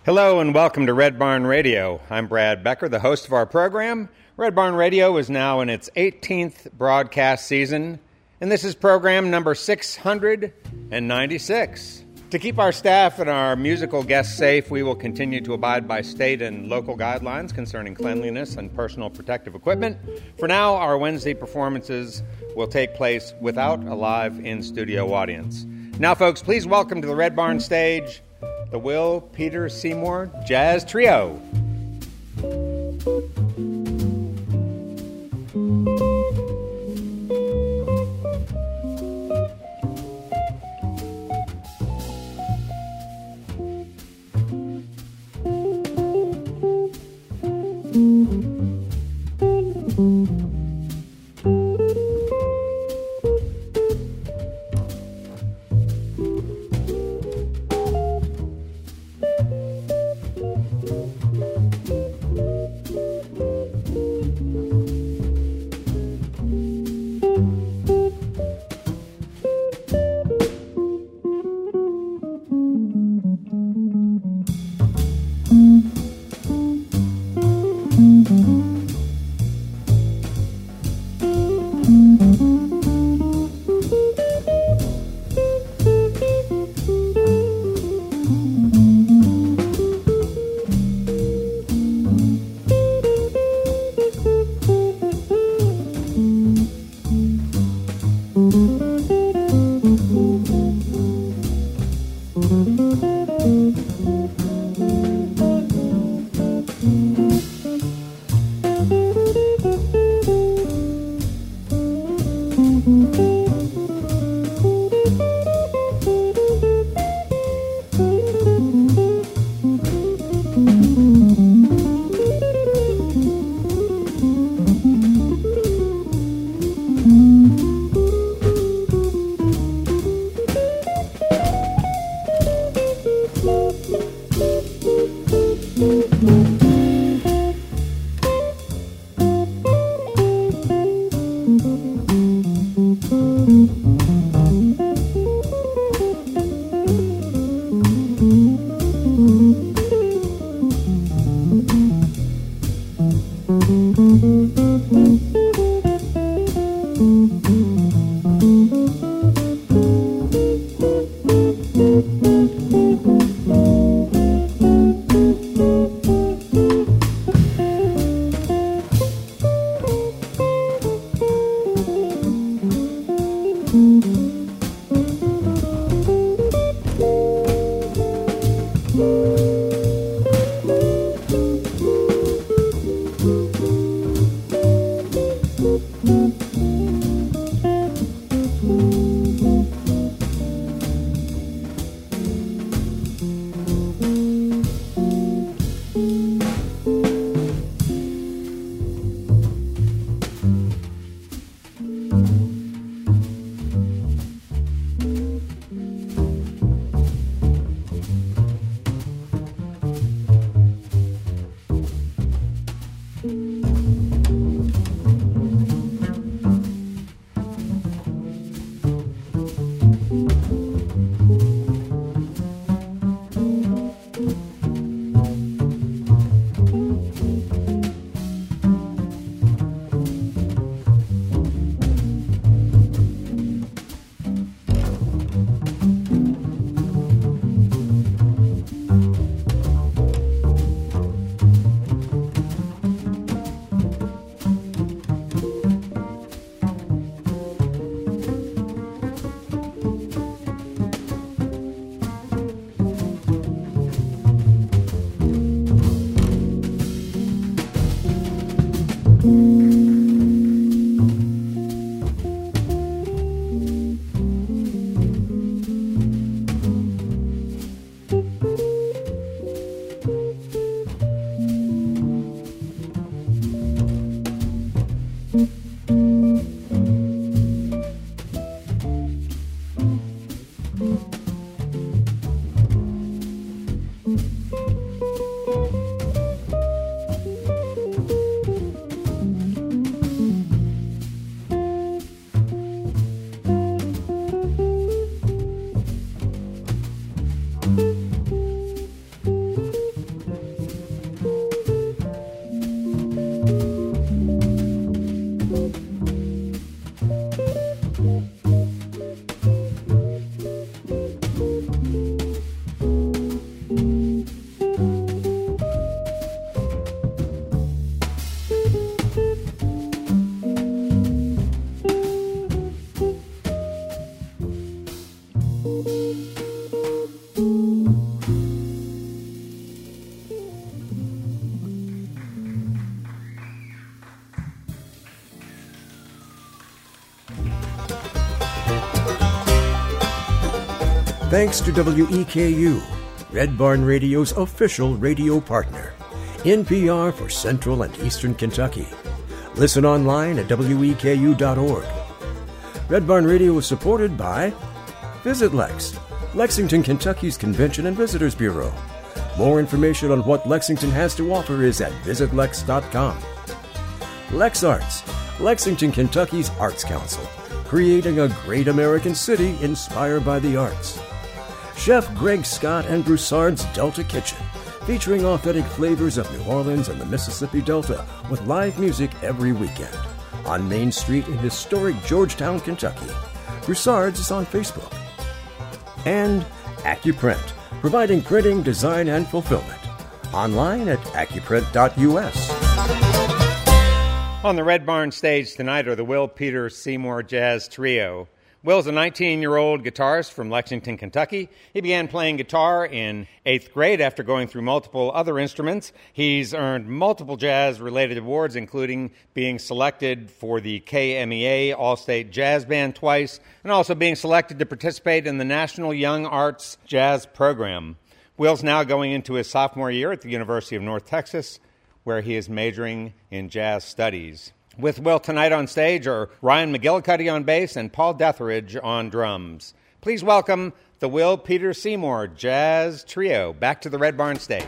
Hello and welcome to Red Barn Radio. I'm Brad Becker, the host of our program. Red Barn Radio is now in its 18th broadcast season, and this is program number 696. To keep our staff and our musical guests safe, we will continue to abide by state and local guidelines concerning cleanliness and personal protective equipment. For now, our Wednesday performances will take place without a live in-studio audience. Now, folks, please welcome to the Red Barn stage the Will Peter Seymour Jazz Trio. Thanks to WEKU, Red Barn Radio's official radio partner. NPR for Central and Eastern Kentucky. Listen online at weku.org. Red Barn Radio is supported by Visit Lex, Lexington, Kentucky's Convention and Visitors Bureau. More information on what Lexington has to offer is at visitlex.com. Lex Arts, Lexington, Kentucky's Arts Council, creating a great American city inspired by the arts. Chef Greg Scott and Broussard's Delta Kitchen, featuring authentic flavors of New Orleans and the Mississippi Delta with live music every weekend. On Main Street in historic Georgetown, Kentucky. Broussard's is on Facebook. And AccuPrint, providing printing, design, and fulfillment. Online at accuprint.us. On the Red Barn stage tonight are the Will Peter Seymour Jazz Trio. Will's a 19-year-old guitarist from Lexington, Kentucky. He began playing guitar in 8th grade after going through multiple other instruments. He's earned multiple jazz-related awards, including being selected for the KMEA All-State Jazz Band twice, and also being selected to participate in the National Young Arts Jazz Program. Will's now going into his sophomore year at the University of North Texas, where he is majoring in jazz studies. With Will tonight on stage are Ryan McGillicuddy on bass and Paul Detheridge on drums. Please welcome the Will Peter Seymour Jazz Trio back to the Red Barn stage.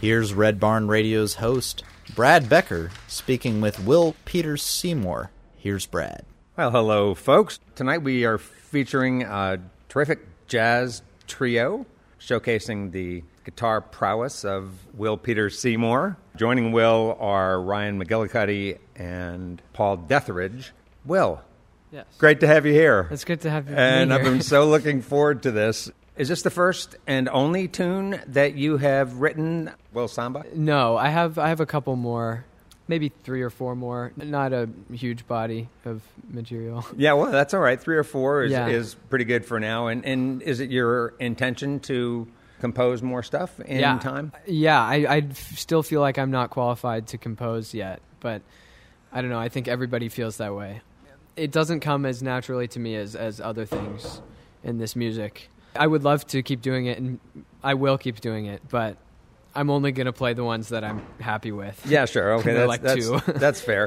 Here's Red Barn Radio's host, Brad Becker, speaking with Will Peters Seymour. Here's Brad. Well, hello, folks. Tonight we are featuring a terrific jazz trio showcasing the guitar prowess of Will Peters Seymour. Joining Will are Ryan McGillicuddy and Paul Detheridge. Will, yes, great to have you here. It's good to have you And here. I've been so looking forward to this. Is this the first and only tune that you have written, Will Samba? No, I have a couple more, maybe 3 or 4 more. Not a huge body of material. Yeah, well, that's all right. 3 or 4 Yeah. is pretty good for now. And is it your intention to compose more stuff in time? Yeah, I still feel like I'm not qualified to compose yet, but I don't know. I think everybody feels that way. It doesn't come as naturally to me as other things in this music. I would love to keep doing it, and I will keep doing it, but I'm only going to play the ones that I'm happy with. Yeah, sure. Okay, They're that's, like 2. that's fair.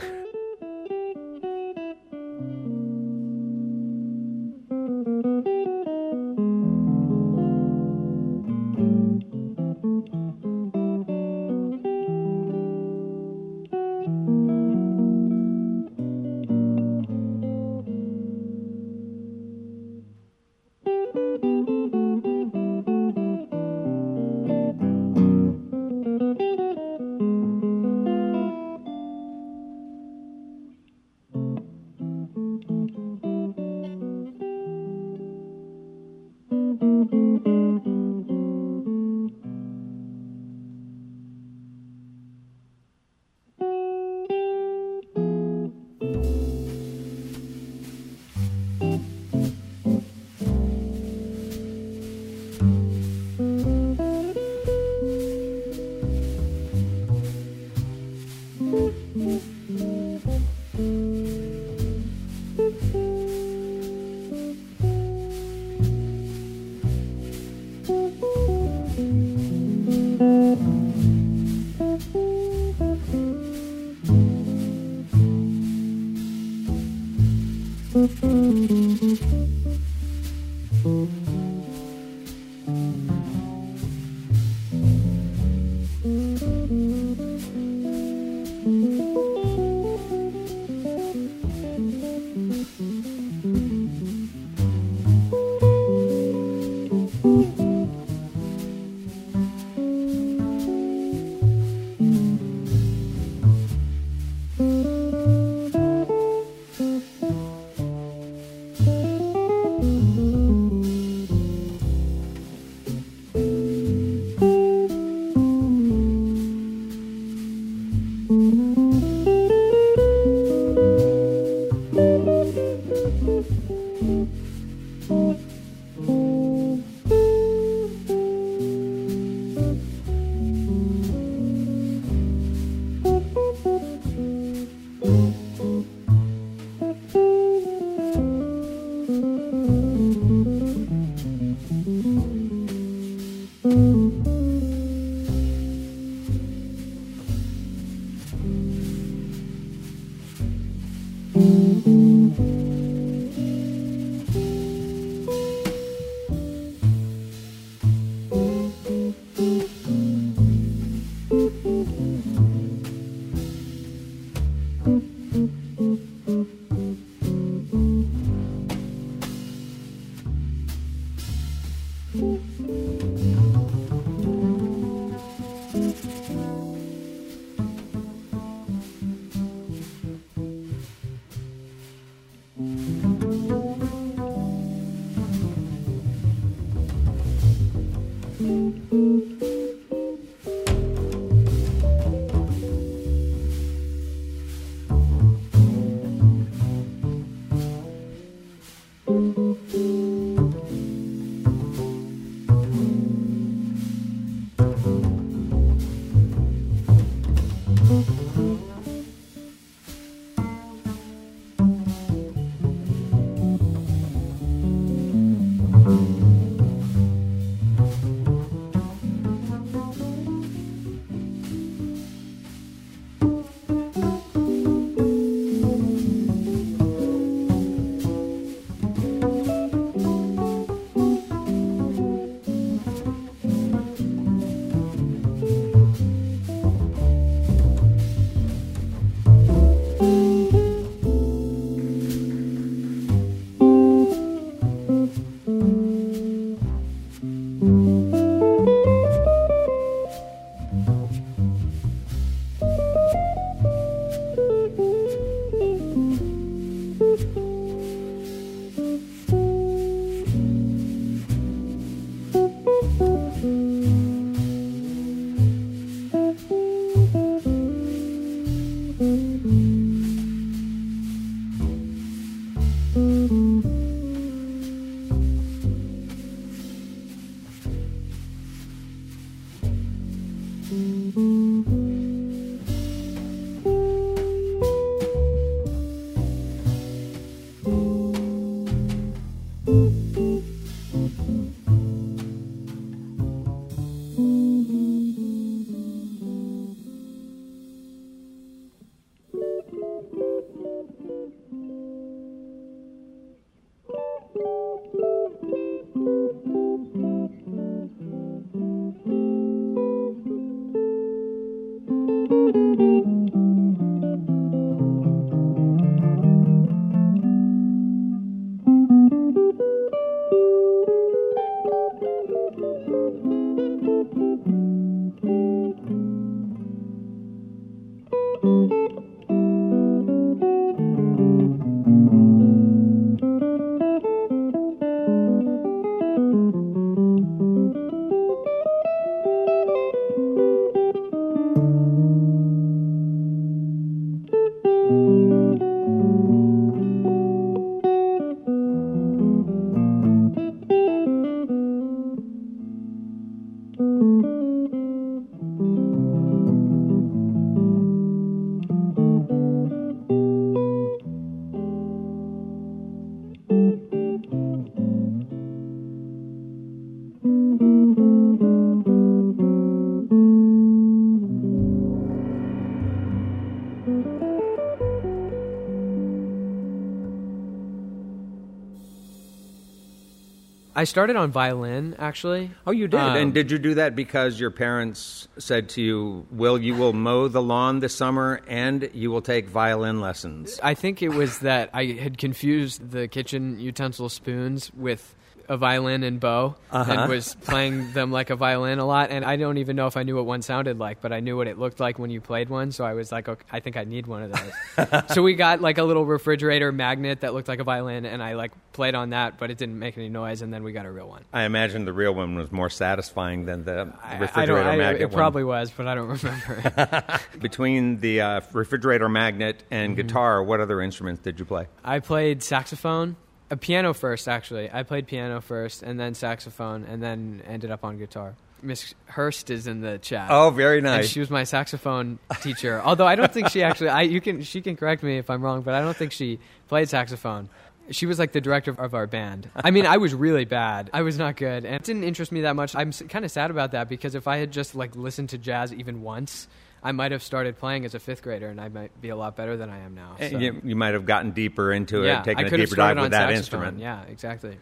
I started on violin, actually. Oh, you did? And did you do that because your parents said to you, Will, you will mow the lawn this summer and you will take violin lessons? I think it was that I had confused the kitchen utensil spoons with a violin and bow and was playing them like a violin a lot. And I don't even know if I knew what one sounded like, but I knew what it looked like when you played one. So I was like, okay, I think I need one of those. So we got like a little refrigerator magnet that looked like a violin, and I like played on that, but it didn't make any noise. And then we got a real one. I imagine the real one was more satisfying than the refrigerator magnet It probably was, but I don't remember. Between the refrigerator magnet and guitar, what other instruments did you play? I played saxophone. Piano first, actually. I played piano first, and then saxophone, and then ended up on guitar. Miss Hurst is in the chat. Oh, very nice. And she was my saxophone teacher. Although I don't think she actually... she can correct me if I'm wrong, but I don't think she played saxophone. She was like the director of our band. I mean, I was really bad. I was not good, and it didn't interest me that much. I'm kind of sad about that, because if I had just like listened to jazz even once, I might have started playing as a fifth grader, and I might be a lot better than I am now. So. You might have gotten deeper into it, taken a deeper dive with that instrument. Yeah, exactly.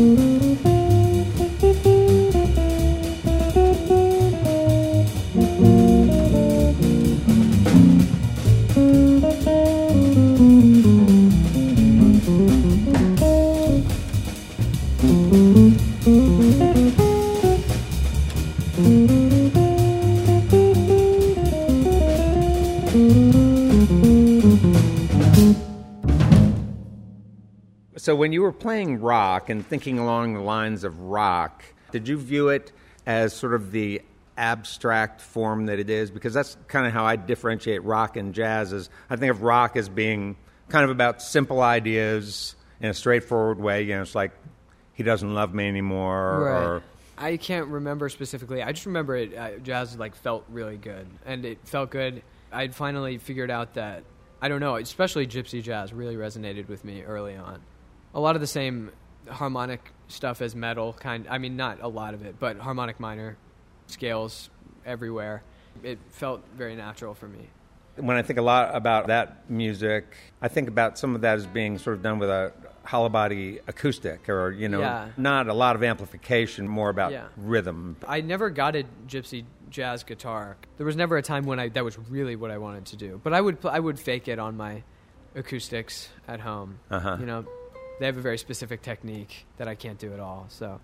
So when you were playing rock and thinking along the lines of rock, did you view it as sort of the abstract form that it is? Because that's kind of how I differentiate rock and jazz. Is I think of rock as being kind of about simple ideas in a straightforward way. You know, it's like, he doesn't love me anymore. Right. Or I can't remember specifically. I just remember it. Jazz felt really good, and it felt good. I'd finally figured out that, I don't know, especially gypsy jazz really resonated with me early on. A lot of the same harmonic stuff as metal, not a lot of it, but harmonic minor scales everywhere. It felt very natural for me. When I think a lot about that music, I think about some of that as being sort of done with a hollow body acoustic, or, not a lot of amplification, more about rhythm. I never got a gypsy jazz guitar. There was never a time when that was really what I wanted to do. But I would fake it on my acoustics at home. Uh-huh. They have a very specific technique that I can't do at all. So.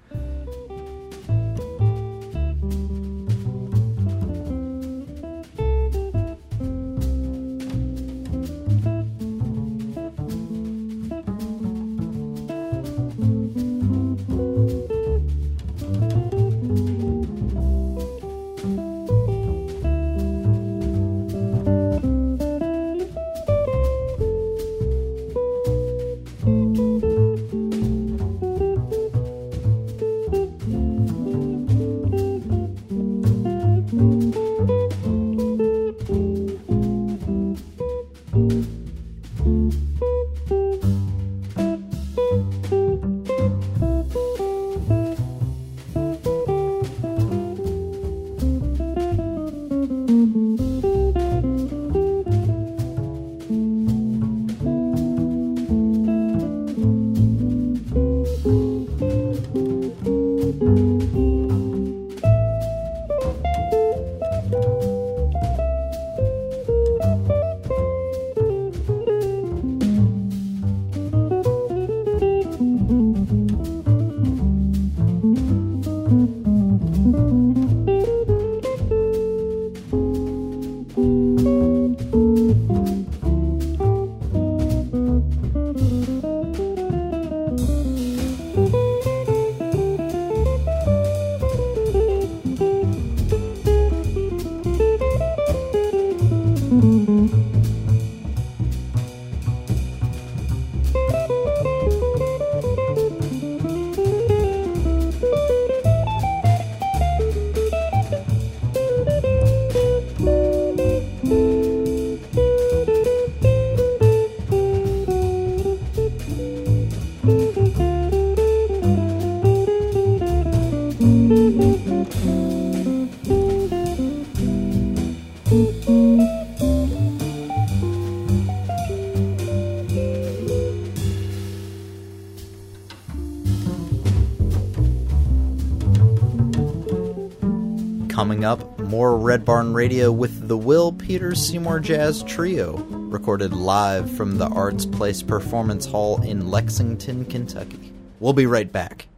Coming up, more Red Barn Radio with the Will Peters Seymour Jazz Trio, recorded live from the Arts Place Performance Hall in Lexington, Kentucky. We'll be right back.